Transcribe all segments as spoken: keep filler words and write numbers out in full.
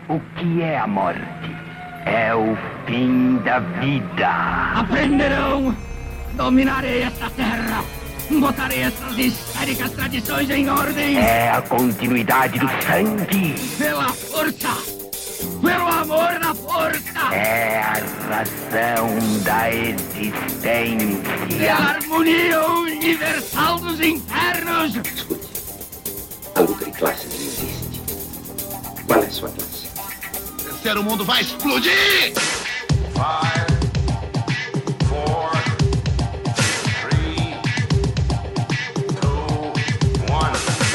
O que é a morte? É o fim da vida. Aprenderão! Dominarei esta terra! Botarei essas histéricas tradições em ordem! É a continuidade do sangue! Pela força! Pelo amor da força! É a razão da existência! Pela harmonia universal dos infernos! Escute, a luta de classes existe. Qual é a sua classe? O terceiro mundo vai explodir! Five, four, three, two, one.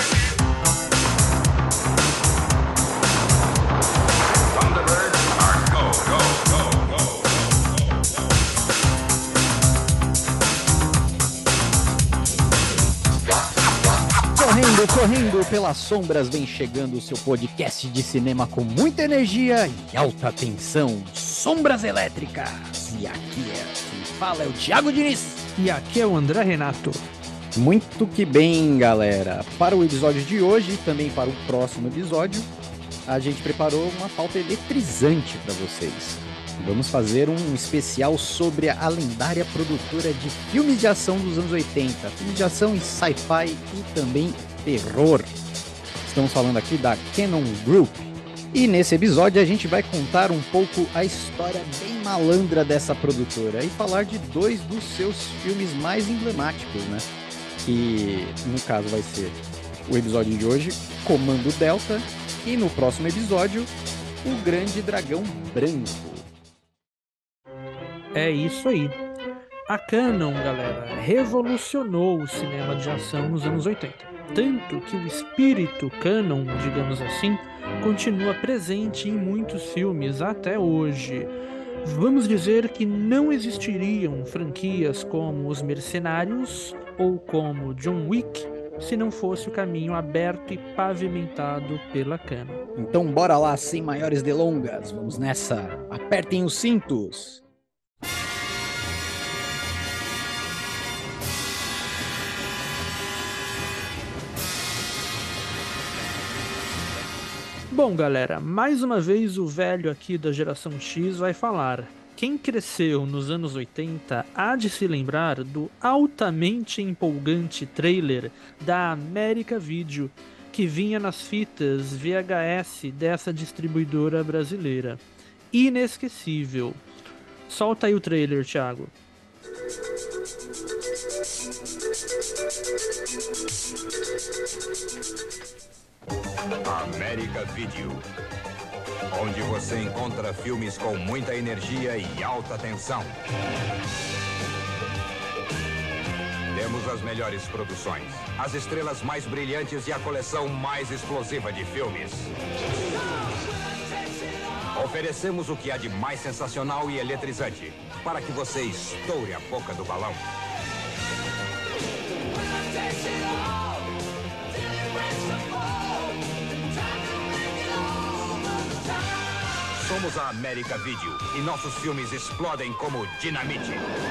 Thunderbirds are go, go, go, go. Correndo, correndo pelas sombras, vem chegando o seu podcast de cinema com muita energia e alta tensão, Sombras Elétricas. E aqui é quem fala é o Thiago Diniz. E aqui é o André Renato. Muito que bem, galera. Para o episódio de hoje e também para o próximo episódio, a gente preparou uma pauta eletrizante para vocês. Vamos fazer um especial sobre a lendária produtora de filmes de ação dos anos oitenta. Filmes de ação e sci-fi e também terror. Estamos falando aqui da Cannon Group. E nesse episódio a gente vai contar um pouco a história bem malandra dessa produtora e falar de dois dos seus filmes mais emblemáticos, né? Que no caso vai ser o episódio de hoje, Comando Delta, e no próximo episódio, O Grande Dragão Branco. É isso aí. A Cannon, galera, revolucionou o cinema de ação nos anos oitenta. Tanto que o espírito Cannon, digamos assim, continua presente em muitos filmes até hoje. Vamos dizer que não existiriam franquias como Os Mercenários ou como John Wick se não fosse o caminho aberto e pavimentado pela Cannon. Então bora lá, sem maiores delongas, vamos nessa. Apertem os cintos. Bom, galera, mais uma vez o velho aqui da geração X vai falar. Quem cresceu nos anos oitenta há de se lembrar do altamente empolgante trailer da América Video, que vinha nas fitas V H S dessa distribuidora brasileira. Inesquecível. Solta aí o trailer, Thiago. América Video, onde você encontra filmes com muita energia e alta tensão. Temos as melhores produções, as estrelas mais brilhantes e a coleção mais explosiva de filmes. Oferecemos o que há de mais sensacional e eletrizante, para que você estoure a boca do balão. Somos a América Video e nossos filmes explodem como dinamite.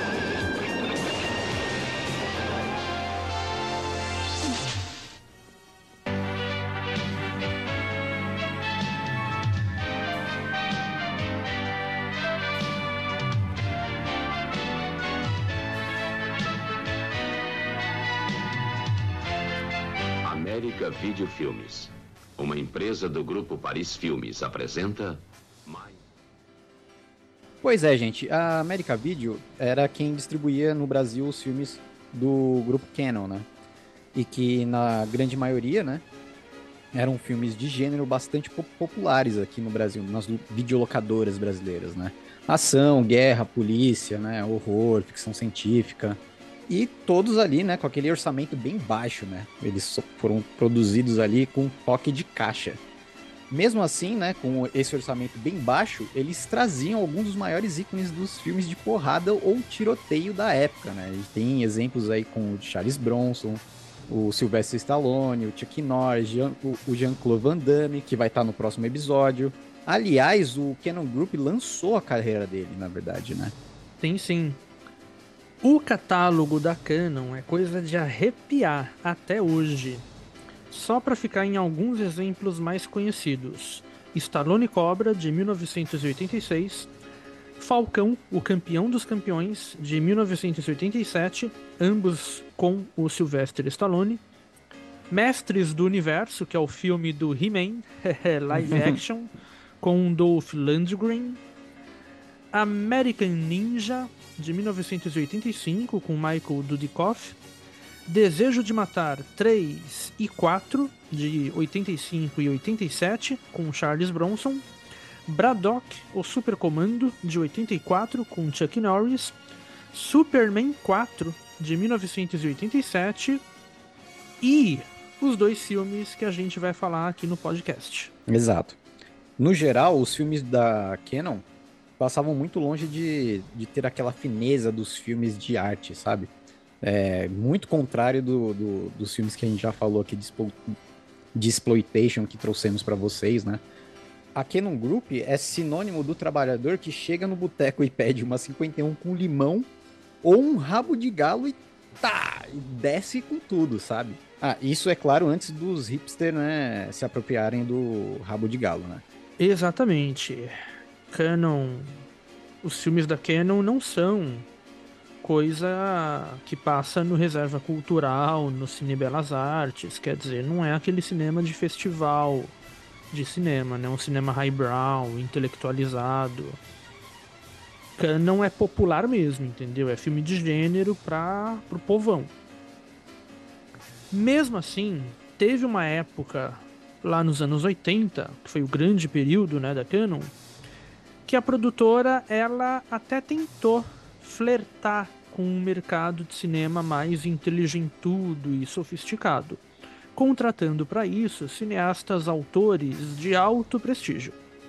América Video Filmes, uma empresa do grupo Paris Filmes, apresenta... Pois é, gente, a América Video era quem distribuía no Brasil os filmes do grupo Cannon, né? E que na grande maioria, né, eram filmes de gênero bastante populares aqui no Brasil, nas videolocadoras brasileiras, né? Ação, guerra, polícia, né, horror, ficção científica. E todos ali, né, com aquele orçamento bem baixo, né? Eles foram produzidos ali com um toque de caixa. Mesmo assim, né, com esse orçamento bem baixo, eles traziam alguns dos maiores ícones dos filmes de porrada ou tiroteio da época, né? E tem exemplos aí com o Charles Bronson, o Sylvester Stallone, o Chuck Norris, o Jean-Claude Van Damme, que vai estar no próximo episódio. Aliás, o Cannon Group lançou a carreira dele, na verdade, né? Tem sim. O catálogo da Cannon é coisa de arrepiar até hoje. Só para ficar em alguns exemplos mais conhecidos. Stallone Cobra, de mil novecentos e oitenta e seis, Falcão, o Campeão dos Campeões, de mil novecentos e oitenta e sete, ambos com o Sylvester Stallone, Mestres do Universo, que é o filme do He-Man, live action, com Dolph Lundgren, American Ninja, de mil novecentos e oitenta e cinco, com Michael Dudikoff, Desejo de Matar três e quatro, de oitenta e cinco e oitenta e sete, com Charles Bronson, Braddock, o Supercomando, de oitenta e quatro, com Chuck Norris, Superman quatro, de mil novecentos e oitenta e sete, e os dois filmes que a gente vai falar aqui no podcast. Exato. No geral, os filmes da Canon passavam muito longe de, de ter aquela fineza dos filmes de arte, sabe? É, muito contrário do, do, dos filmes que a gente já falou aqui de, de exploitation que trouxemos para vocês, né? A Canon Group é sinônimo do trabalhador que chega no boteco e pede uma cinquenta e um com limão ou um rabo de galo e tá, e desce com tudo, sabe? Ah, isso é claro antes dos hipsters, né, se apropriarem do rabo de galo, né? Exatamente. Canon, os filmes da Canon não são coisa que passa no Reserva Cultural, no Cine Belas Artes, quer dizer, não é aquele cinema de festival de cinema, né? Um cinema highbrow, intelectualizado. Canon é popular mesmo, entendeu? É filme de gênero para pro povão. Mesmo assim, teve uma época lá nos anos oitenta, que foi o grande período, né, da Canon, que a produtora ela até tentou flertar com um mercado de cinema mais inteligentudo e sofisticado, contratando para isso cineastas autores de alto prestígio.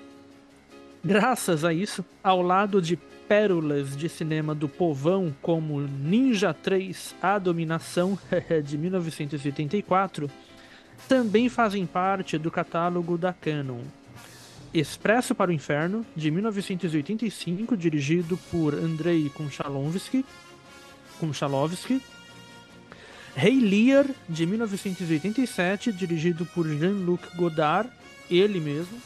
Graças a isso, ao lado de pérolas de cinema do povão como Ninja três, A Dominação, de mil novecentos e oitenta e quatro, também fazem parte do catálogo da Canon Expresso para o Inferno, de mil novecentos e oitenta e cinco, dirigido por Andrei Konchalovsky, Konchalovsky, Rei Lear, de mil novecentos e oitenta e sete, dirigido por Jean-Luc Godard, ele mesmo,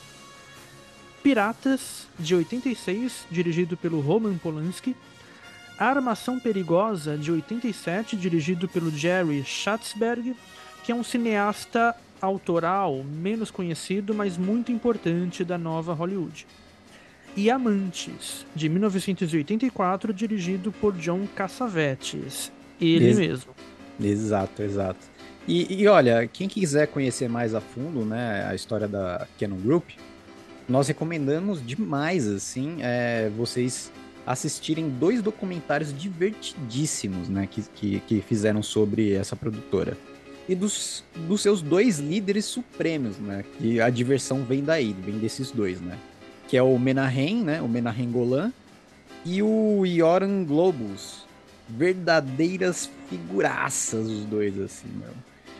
Piratas, de oitenta e seis, dirigido pelo Roman Polanski, Armação Perigosa, de oitenta e sete, dirigido pelo Jerry Schatzberg, que é um cineasta autoral menos conhecido, mas muito importante da nova Hollywood. E Amantes, de mil novecentos e oitenta e quatro, dirigido por John Cassavetes, ele Ex- mesmo. Exato, exato. E, e olha, quem quiser conhecer mais a fundo, né, a história da Canon Group, nós recomendamos demais, assim, é, vocês assistirem dois documentários divertidíssimos, né, que, que, que fizeram sobre essa produtora. E dos, dos seus dois líderes supremos, né, que a diversão vem daí, vem desses dois, né, que é o Menahem, né, o Menahem Golan, e o Yoram Globus. Verdadeiras figuraças os dois, assim, meu.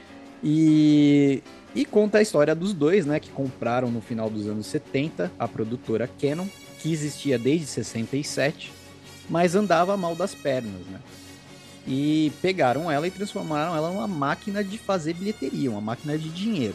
E, e conta a história dos dois, né, que compraram no final dos anos setenta a produtora Canon, que existia desde sessenta e sete, mas andava mal das pernas, né. E pegaram ela e transformaram ela numa máquina de fazer bilheteria, uma máquina de dinheiro.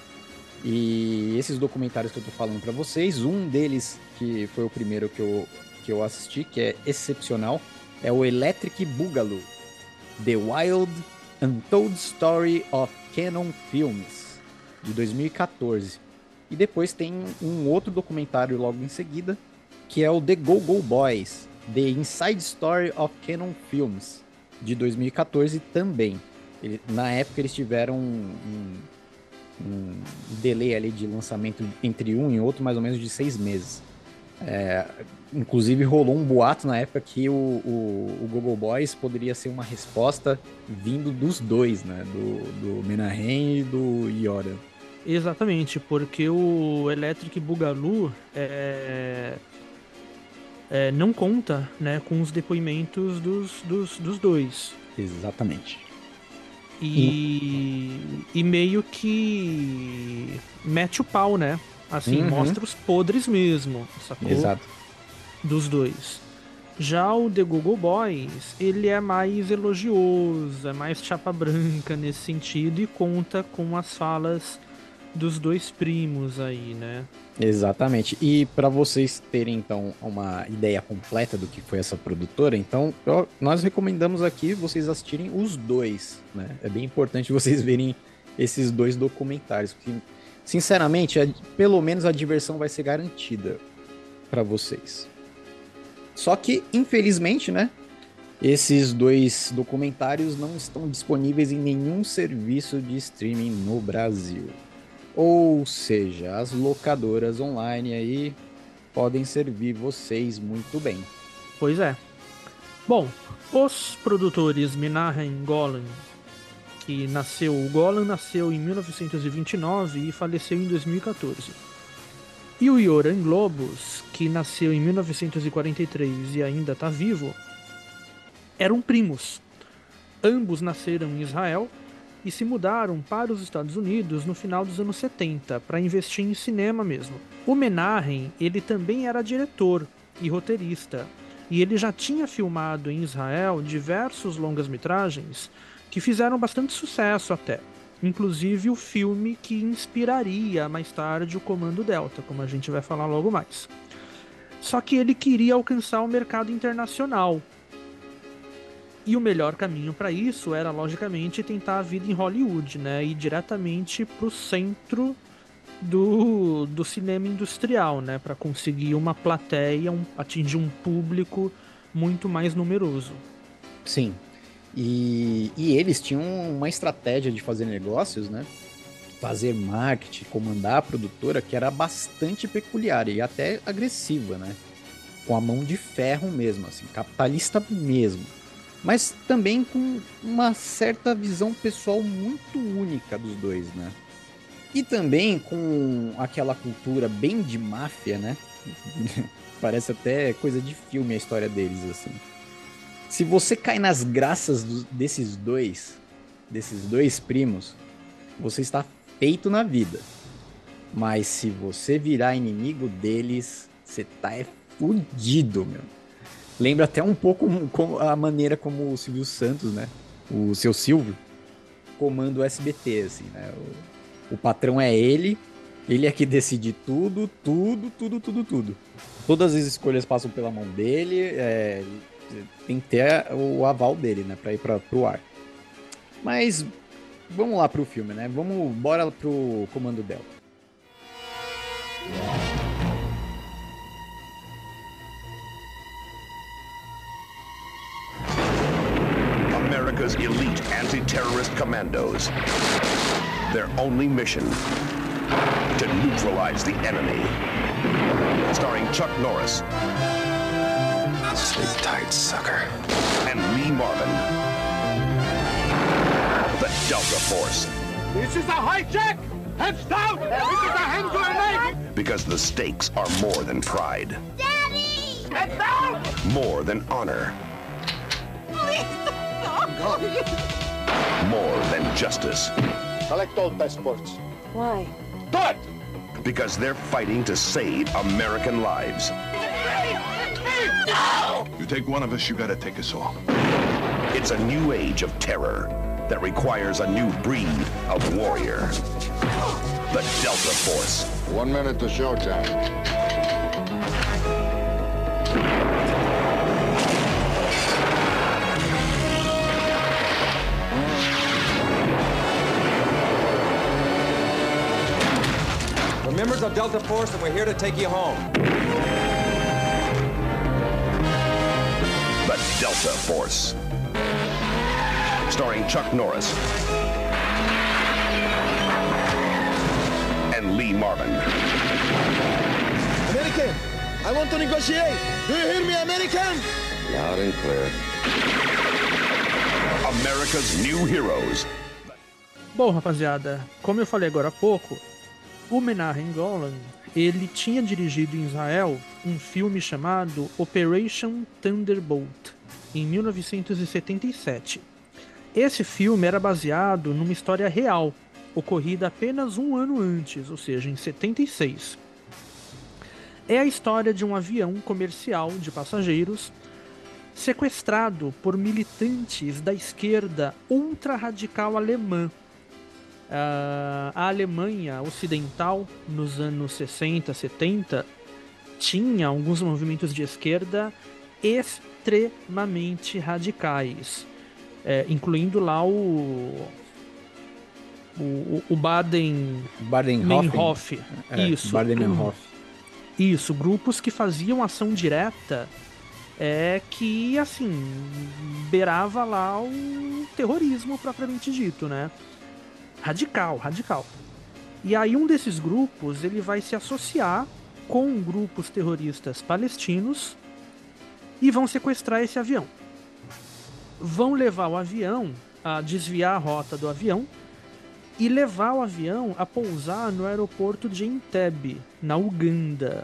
E esses documentários que eu tô falando pra vocês, um deles, que foi o primeiro que eu, que eu assisti, que é excepcional, é o Electric Boogaloo, The Wild Untold Story of Canon Films, de dois mil e quatorze. E depois tem um outro documentário logo em seguida, que é o The Go-Go Boys, The Inside Story of Canon Films, de dois mil e quatorze também. Ele, na época eles tiveram um, um, um delay ali de lançamento entre um e outro, mais ou menos de seis meses. É, inclusive rolou um boato na época que o, o, o Go-Go Boys poderia ser uma resposta vindo dos dois, né? Do, do Menahem e do Yoram. Exatamente, porque o Electric Boogaloo é... É, não conta, né, com os depoimentos dos, dos, dos dois. Exatamente. E, hum. e meio que mete o pau, né? Assim, uhum. Mostra os podres mesmo, sacou? Exato. Dos dois. Já o The Go-Go Boys, ele é mais elogioso, é mais chapa branca nesse sentido e conta com as falas dos dois primos aí, né? Exatamente. E para vocês terem, então, uma ideia completa do que foi essa produtora, então, eu, nós recomendamos aqui vocês assistirem os dois, né? É bem importante vocês verem esses dois documentários, porque, sinceramente, a, pelo menos a diversão vai ser garantida para vocês. Só que, infelizmente, né? Esses dois documentários não estão disponíveis em nenhum serviço de streaming no Brasil. Ou seja, as locadoras online aí podem servir vocês muito bem. Pois é. Bom, os produtores Menahem Golan, que nasceu... O Golan nasceu em mil novecentos e vinte e nove e faleceu em dois mil e quatorze. E o Yoram Globus, que nasceu em mil novecentos e quarenta e três e ainda está vivo, eram primos. Ambos nasceram em Israel e se mudaram para os Estados Unidos no final dos anos setenta para investir em cinema mesmo. O Menahem, ele também era diretor e roteirista, e ele já tinha filmado em Israel diversos longas-metragens que fizeram bastante sucesso até, inclusive o filme que inspiraria mais tarde o Comando Delta, como a gente vai falar logo mais. Só que ele queria alcançar o mercado internacional. E o melhor caminho para isso era, logicamente, tentar a vida em Hollywood, né? Ir diretamente para o centro do, do cinema industrial, né? Para conseguir uma plateia, um, atingir um público muito mais numeroso. Sim. E, e eles tinham uma estratégia de fazer negócios, né? Fazer marketing, comandar a produtora, que era bastante peculiar e até agressiva, né? Com a mão de ferro mesmo, assim, capitalista mesmo. Mas também com uma certa visão pessoal muito única dos dois, né? E também com aquela cultura bem de máfia, né? Parece até coisa de filme a história deles, assim. Se você cai nas graças do, desses dois, desses dois primos, você está feito na vida. Mas se você virar inimigo deles, você tá é fudido, meu. Lembra até um pouco a maneira como o Silvio Santos, né? O seu Silvio comanda o S B T, assim, né? O, o patrão é ele, ele é que decide tudo, tudo, tudo, tudo, tudo. Todas as escolhas passam pela mão dele, é, tem que ter o aval dele, né? Pra ir pra, pro ar. Mas vamos lá pro filme, né? Vamos, bora pro Comando Delta. America's elite anti-terrorist commandos. Their only mission, to neutralize the enemy. Starring Chuck Norris. Sleep tight, sucker. And Lee Marvin. The Delta Force. This is a hijack! Heads down! This is a hand grenade! Because the stakes are more than pride. Daddy! Heads down! More than honor. Please! More than justice. Collect all passports. Why? Do it! Because they're fighting to save American lives. No! You take one of us, you gotta take us all. It's a new age of terror that requires a new breed of warrior. The Delta Force. One minute to showtime. We're members of Delta Force and we're here to take you home. The Delta Force. Starring Chuck Norris. And Lee Marvin. American, I want to negotiate. Do you hear me, American? Loud and clear. America's New Heroes. Bom, rapaziada, como eu falei agora há pouco, o Menahem Golan, ele tinha dirigido em Israel um filme chamado Operation Thunderbolt, em mil novecentos e setenta e sete. Esse filme era baseado numa história real, ocorrida apenas um ano antes, ou seja, em setenta e seis. É a história de um avião comercial de passageiros sequestrado por militantes da esquerda ultra-radical alemã, Uh, a Alemanha Ocidental, nos anos sessenta, setenta, tinha alguns movimentos de esquerda extremamente radicais, é, incluindo lá o o, o Baden Meinhof, é, isso, Baden-Meinhof. Isso, grupos que faziam ação direta, é, que assim beirava lá o terrorismo propriamente dito, né? Radical, radical. E aí um desses grupos ele vai se associar com grupos terroristas palestinos e vão sequestrar esse avião. Vão levar o avião, a desviar a rota do avião e levar o avião a pousar no aeroporto de Entebbe, na Uganda,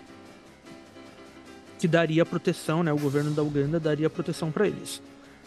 que daria proteção, né? O governo da Uganda daria proteção para eles.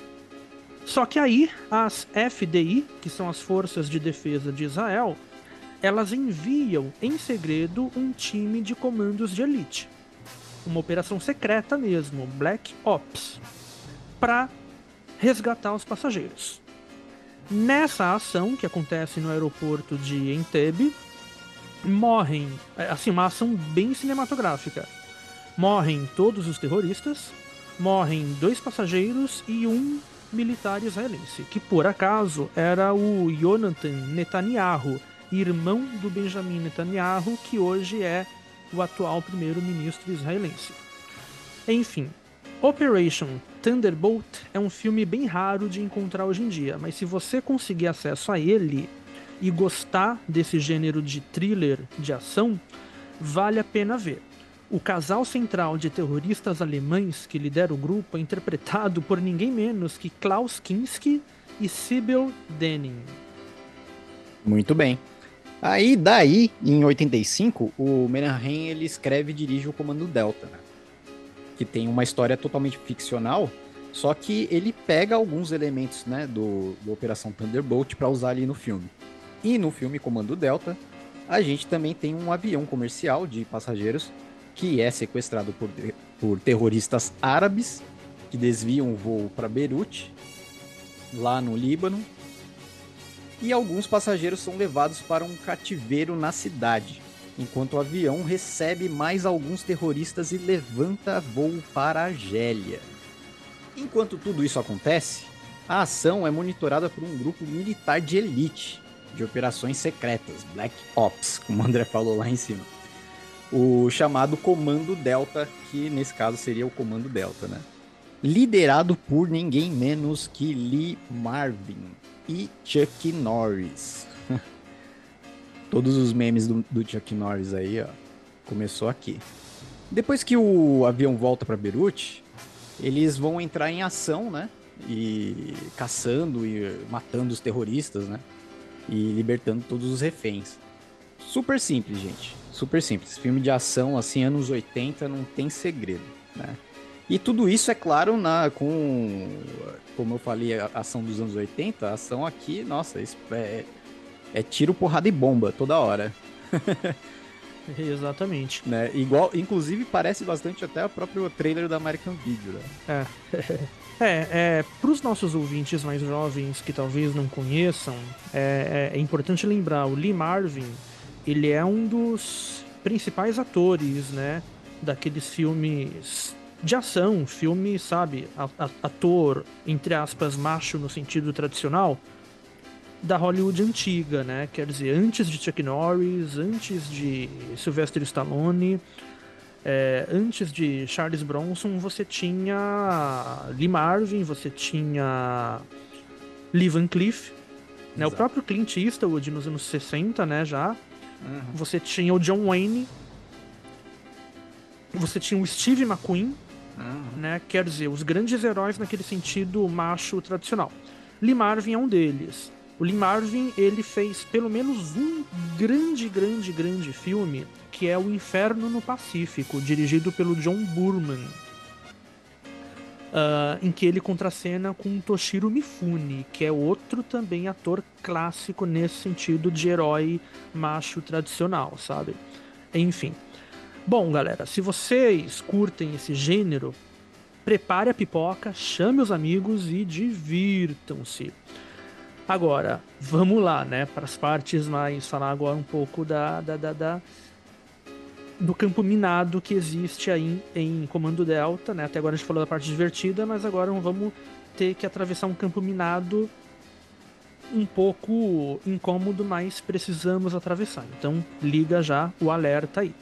Só que aí as F D I, que são as Forças de Defesa de Israel, elas enviam em segredo um time de comandos de elite, uma operação secreta mesmo, Black Ops, para resgatar os passageiros. Nessa ação, que acontece no aeroporto de Entebbe, morrem, assim, uma ação bem cinematográfica. Morrem todos os terroristas, morrem dois passageiros e um militar israelense, que por acaso era o Jonathan Netanyahu, irmão do Benjamin Netanyahu, que hoje é o atual primeiro-ministro israelense. Enfim, Operation Thunderbolt é um filme bem raro de encontrar hoje em dia, mas se você conseguir acesso a ele e gostar desse gênero de thriller de ação, vale a pena ver. O casal central de terroristas alemães que lidera o grupo é interpretado por ninguém menos que Klaus Kinski e Sybil Denning. Muito bem. Aí, daí, em oitenta e cinco, o Menahem ele escreve e dirige o Comando Delta, né? Que tem uma história totalmente ficcional, só que ele pega alguns elementos, né, do, do Operação Thunderbolt para usar ali no filme. E no filme Comando Delta, a gente também tem um avião comercial de passageiros que é sequestrado por, por terroristas árabes que desviam o voo para Beirute, lá no Líbano, e alguns passageiros são levados para um cativeiro na cidade, enquanto o avião recebe mais alguns terroristas e levanta voo para a Argélia. Enquanto tudo isso acontece, a ação é monitorada por um grupo militar de elite, de operações secretas, Black Ops, como o André falou lá em cima. O chamado Comando Delta, que nesse caso seria o Comando Delta, né? Liderado por ninguém menos que Lee Marvin e Chuck Norris. Todos os memes do, do Chuck Norris aí, ó, começou aqui. Depois que o avião volta para Beirute, eles vão entrar em ação, né? E caçando e matando os terroristas, né? E libertando todos os reféns. Super simples, gente. Super simples. Filme de ação, assim, anos oitenta, não tem segredo, né? E tudo isso, é claro, na, com, como eu falei, a ação dos anos oitenta, a ação aqui, nossa, isso é, é tiro, porrada e bomba toda hora. Exatamente. Né? Igual, inclusive, parece bastante até o próprio trailer da American Video, né? É. É, é, para os nossos ouvintes mais jovens que talvez não conheçam, é, é, é importante lembrar, o Lee Marvin, ele é um dos principais atores, né, daqueles filmes de ação, filme, sabe, ator, entre aspas, macho no sentido tradicional, da Hollywood antiga, né, quer dizer, antes de Chuck Norris, antes de Sylvester Stallone, é, antes de Charles Bronson, você tinha Lee Marvin, você tinha Lee Van Cleef, né, o próprio Clint Eastwood nos anos sessenta, né, já. Uhum. Você tinha o John Wayne, você tinha o Steve McQueen, uhum. né? Quer dizer, os grandes heróis naquele sentido macho tradicional. Lee Marvin é um deles. O Lee Marvin, ele fez pelo menos um grande, grande, grande filme, que é O Inferno no Pacífico, dirigido pelo John Boorman, Uh, em que ele contracena com Toshiro Mifune, que é outro também ator clássico nesse sentido de herói macho tradicional, sabe? Enfim. Bom, galera, se vocês curtem esse gênero, prepare a pipoca, chame os amigos e divirtam-se. Agora, vamos lá, né, para as partes mais, falar agora um pouco da, da, da, da do campo minado que existe aí em Comando Delta, né? Até agora a gente falou da parte divertida, mas agora vamos ter que atravessar um campo minado um pouco incômodo, mas precisamos atravessar. Então liga já o alerta aí.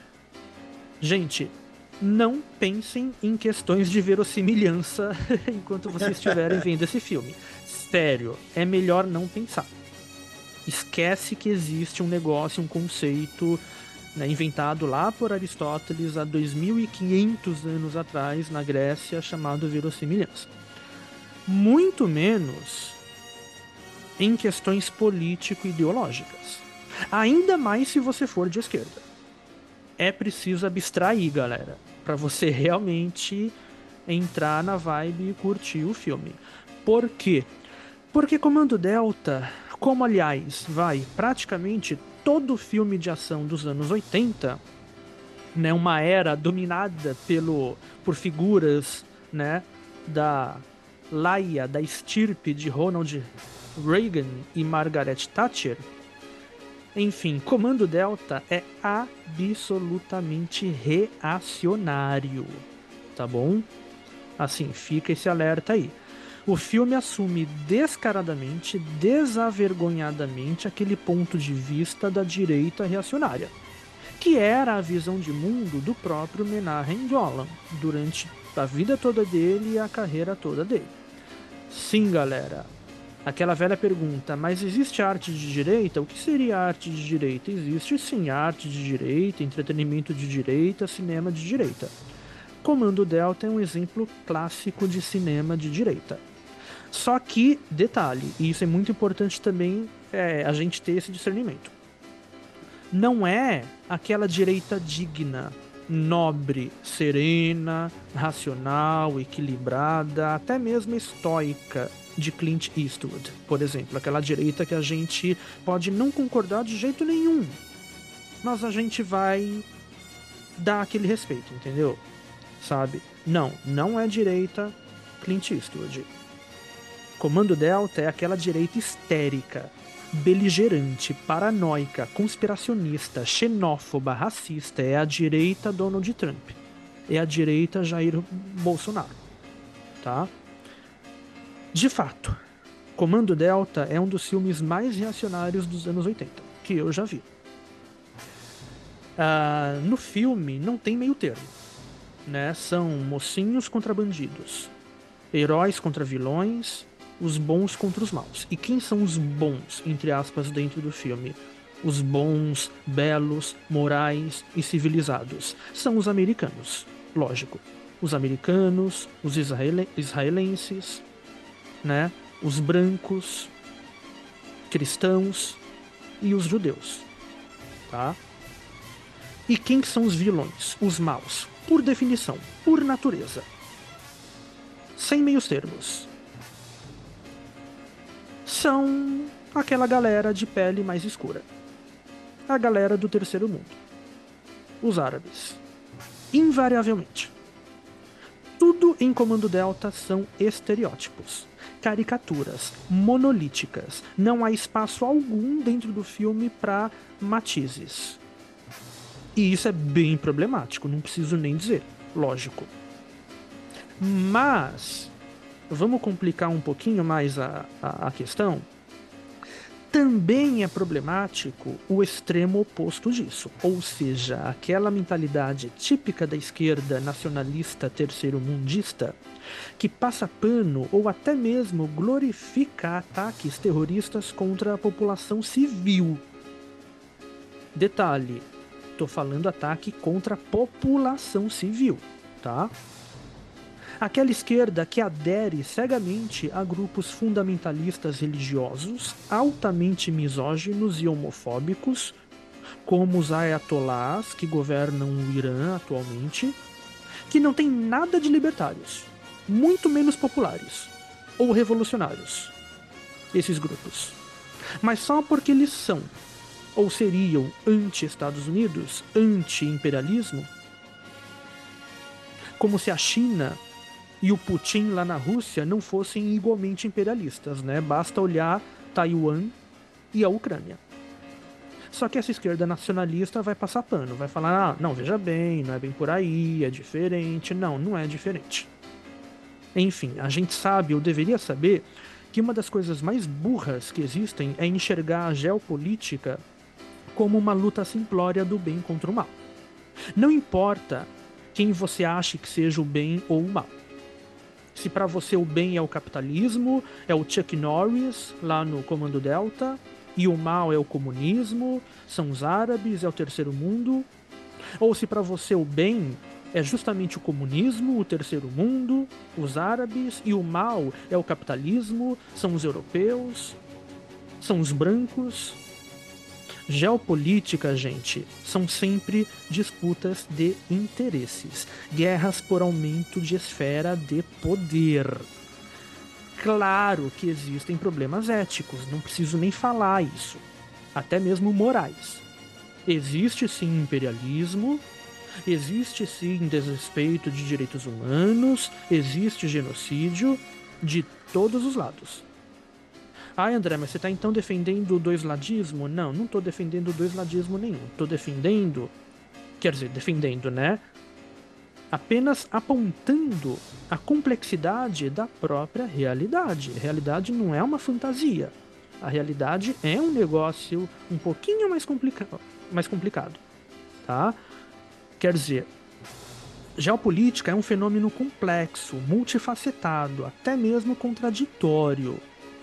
Gente, não pensem em questões de verossimilhança enquanto vocês estiverem vendo esse filme. Sério, é melhor não pensar. Esquece que existe um negócio, um conceito, né, inventado lá por Aristóteles há dois mil e quinhentos anos atrás na Grécia, chamado verossimilhança. Muito menos em questões político-ideológicas. Ainda mais se você for de esquerda. É preciso abstrair, galera, para você realmente entrar na vibe e curtir o filme. Por quê? Porque Comando Delta, como aliás, vai praticamente todo filme de ação dos anos oitenta, né, uma era dominada pelo, por figuras, né, da laia, da estirpe de Ronald Reagan e Margaret Thatcher. Enfim, Comando Delta é absolutamente reacionário, tá bom? Assim, fica esse alerta aí. O filme assume descaradamente, desavergonhadamente aquele ponto de vista da direita reacionária, que era a visão de mundo do próprio Menahem Golan durante a vida toda dele e a carreira toda dele. Sim, galera, aquela velha pergunta, mas existe arte de direita? O que seria arte de direita? Existe sim arte de direita, entretenimento de direita, cinema de direita. Comando Delta é um exemplo clássico de cinema de direita. Só que, detalhe, e isso é muito importante também, é, a gente ter esse discernimento. Não é aquela direita digna, nobre, serena, racional, equilibrada, até mesmo estoica de Clint Eastwood, por exemplo. Aquela direita que a gente pode não concordar de jeito nenhum, mas a gente vai dar aquele respeito, entendeu? Sabe? Não, não é direita Clint Eastwood. Comando Delta é aquela direita histérica, beligerante, paranoica, conspiracionista, xenófoba, racista. É a direita Donald Trump. É a direita Jair Bolsonaro. Tá? De fato, Comando Delta é um dos filmes mais reacionários dos anos oitenta, que eu já vi. Ah, no filme não tem meio termo, né? São mocinhos contra bandidos, heróis contra vilões, os bons contra os maus. E quem são os bons, entre aspas, dentro do filme? Os bons, belos, morais e civilizados. São os americanos, lógico. Os americanos, os israel- israelenses, né? Os brancos, cristãos e os judeus. Tá? E quem são os vilões? Os maus. Por definição, por natureza. Sem meios termos. São aquela galera de pele mais escura. A galera do terceiro mundo. Os árabes. Invariavelmente. Tudo em Comando Delta são estereótipos, caricaturas, monolíticas. Não há espaço algum dentro do filme para matizes. E isso é bem problemático, não preciso nem dizer, lógico. Mas, vamos complicar um pouquinho mais a, a, a questão? Também é problemático o extremo oposto disso, ou seja, aquela mentalidade típica da esquerda nacionalista terceiro-mundista que passa pano ou até mesmo glorifica ataques terroristas contra a população civil. Detalhe, tô falando ataque contra a população civil, tá? Aquela esquerda que adere cegamente a grupos fundamentalistas religiosos, altamente misóginos e homofóbicos, como os ayatollahs que governam o Irã atualmente, que não tem nada de libertários, muito menos populares ou revolucionários, esses grupos. Mas só porque eles são, ou seriam, anti-Estados Unidos, anti-imperialismo, como se a China e o Putin lá na Rússia não fossem igualmente imperialistas, né? Basta olhar Taiwan e a Ucrânia. Só que essa esquerda nacionalista vai passar pano, vai falar, ah, não, veja bem, não é bem por aí, é diferente. Não, não é diferente. Enfim, a gente sabe, ou deveria saber, que uma das coisas mais burras que existem é enxergar a geopolítica como uma luta simplória do bem contra o mal. Não importa quem você acha que seja o bem ou o mal. Se para você o bem é o capitalismo, é o Chuck Norris lá no Comando Delta, e o mal é o comunismo, são os árabes, é o terceiro mundo, ou se para você o bem é justamente o comunismo, o terceiro mundo, os árabes, e o mal é o capitalismo, são os europeus, são os brancos. Geopolítica, gente, são sempre disputas de interesses, guerras por aumento de esfera de poder. Claro que existem problemas éticos, não preciso nem falar isso, até mesmo morais. Existe sim imperialismo, existe sim desrespeito de direitos humanos, existe genocídio de todos os lados. Ah, André, mas você está então defendendo o doisladismo? Não, não estou defendendo o doisladismo nenhum. Estou defendendo, quer dizer, defendendo, né? Apenas apontando a complexidade da própria realidade. A realidade não é uma fantasia. A realidade é um negócio um pouquinho mais, complica- mais complicado, tá? Quer dizer, geopolítica é um fenômeno complexo, multifacetado, até mesmo contraditório.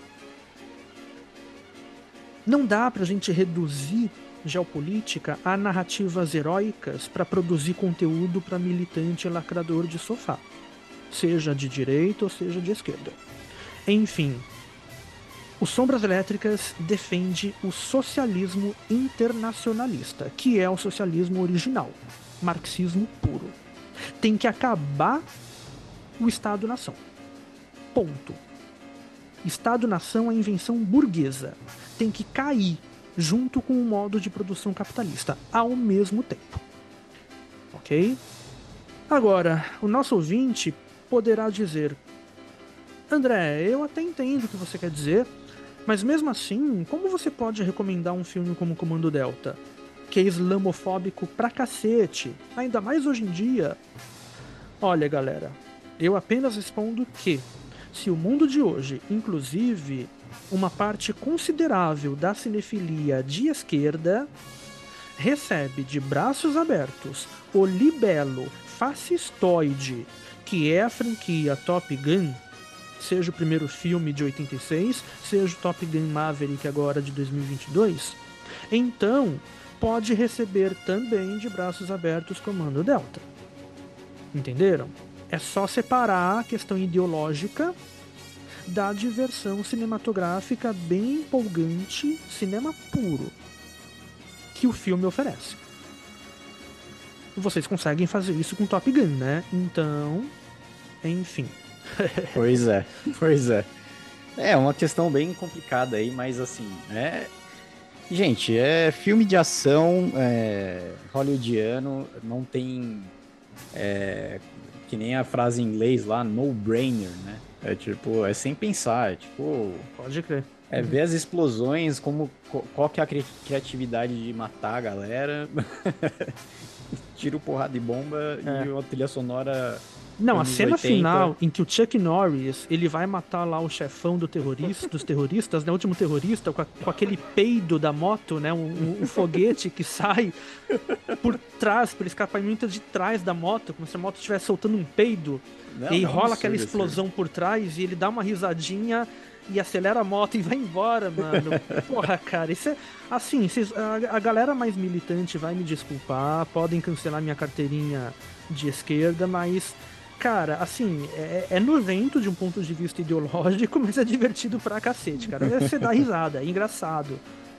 Não dá pra gente reduzir geopolítica a narrativas heróicas para produzir conteúdo para militante lacrador de sofá, seja de direita ou seja de esquerda. Enfim, o Sombras Elétricas defende o socialismo internacionalista, que é o socialismo original, marxismo puro. Tem que acabar o Estado-nação. Ponto. Estado-nação é invenção burguesa. Tem que cair junto com o modo de produção capitalista, ao mesmo tempo. Ok? Agora, o nosso ouvinte poderá dizer: André, eu até entendo o que você quer dizer, mas mesmo assim, como você pode recomendar um filme como Comando Delta, que é islamofóbico pra cacete, ainda mais hoje em dia? Olha, galera, eu apenas respondo que, se o mundo de hoje, inclusive uma parte considerável da cinefilia de esquerda, recebe de braços abertos o libelo fascistoide que é a franquia Top Gun, seja o primeiro filme de oitenta e seis, seja o Top Gun Maverick agora de dois mil e vinte e dois, então pode receber também de braços abertos Comando Delta. Entenderam? É só separar a questão ideológica da diversão cinematográfica bem empolgante, cinema puro, que o filme oferece. Vocês conseguem fazer isso com Top Gun, né? Então, enfim. Pois é, pois é. É uma questão bem complicada aí, mas assim, é... Gente, é filme de ação é... hollywoodiano, não tem... É... que nem a frase em inglês lá, no-brainer, né? É tipo, é sem pensar, é tipo... Pode crer. É ver as explosões, como, qual que é a cri- criatividade de matar a galera. Tiro, porrada e bomba é. E uma trilha sonora... Não, a cena oitenta. Final em que o Chuck Norris, ele vai matar lá o chefão do terrorista, dos terroristas, né, o último terrorista, com, a, com aquele peido da moto, né, um, um, um foguete que sai por trás, pelo escapamento de trás da moto, como se a moto estivesse soltando um peido, não, e não, rola aquela explosão por trás, e ele dá uma risadinha e acelera a moto e vai embora, mano. Porra, cara, isso é... Assim, cês, a, a galera mais militante vai me desculpar, podem cancelar minha carteirinha de esquerda, mas... Cara, assim, é, é nojento de um ponto de vista ideológico, mas é divertido pra cacete, cara. Você dá risada, é engraçado.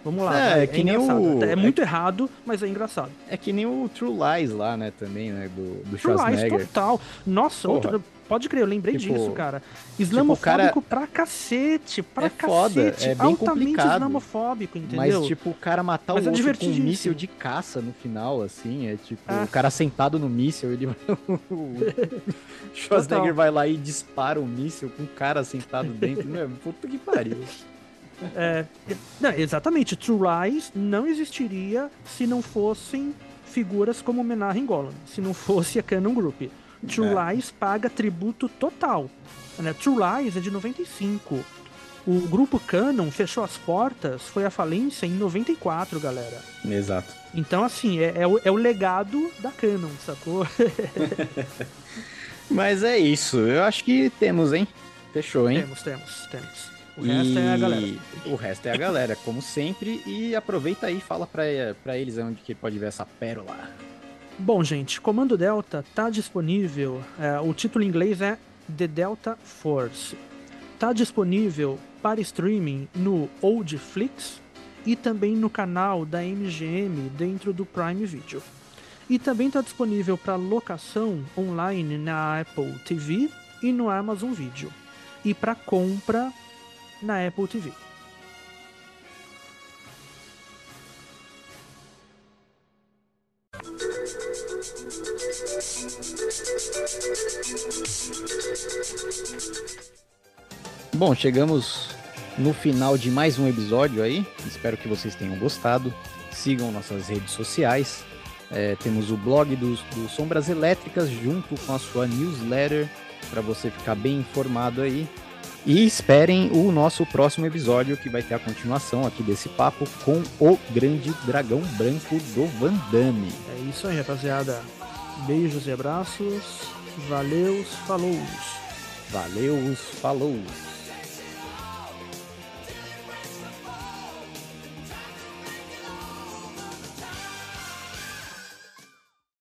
Vamos lá. É, É, é que nem engraçado. o- É muito errado, mas é engraçado. É que nem o True Lies lá, né, também, né, do, do True Lies, Schwarzenegger. total. Nossa, Porra. outro, pode crer, eu lembrei Tipo, disso, cara. Islamofóbico cara- pra cacete, pra É foda, cacete. é bem altamente complicado. islamofóbico, entendeu? Mas, tipo, o cara matar Mas o é outro com um divertidíssimo. míssil de caça no final, assim, é tipo, É. o cara sentado no míssil, ele o Schwarzenegger Total. vai lá e dispara o míssil com o cara sentado dentro, meu, puta que pariu. É, não, exatamente, True Lies não existiria se não fossem figuras como Menachem Golan, se não fosse a Cannon Group. True É. Lies paga tributo total. Né? True Lies é de noventa e cinco. O grupo Cannon fechou as portas, foi à falência em noventa e quatro, galera. Exato. Então, assim, é, é, o, é o legado da Cannon, sacou? Mas é isso, eu acho que temos, hein? Fechou, hein? Temos, temos, temos. O resto é a galera. O resto é a galera, como sempre. E aproveita aí e fala pra, pra eles onde que pode ver essa pérola. Bom, gente, Comando Delta tá disponível. É, o título em inglês é The Delta Force. Tá disponível para streaming no Oldflix e também no canal da M G M dentro do Prime Video. E também está disponível para locação online na Apple T V e no Amazon Video. E para compra na Apple T V. Bom, chegamos no final de mais um episódio aí. Espero que vocês tenham gostado. Sigam nossas redes sociais. É, temos o blog do, do Sombras Elétricas junto com a sua newsletter para você ficar bem informado aí. E esperem o nosso próximo episódio, que vai ter a continuação aqui desse papo com o grande dragão branco do Van Damme. É isso aí, rapaziada. Beijos e abraços. Valeus, falou. Valeu, falou!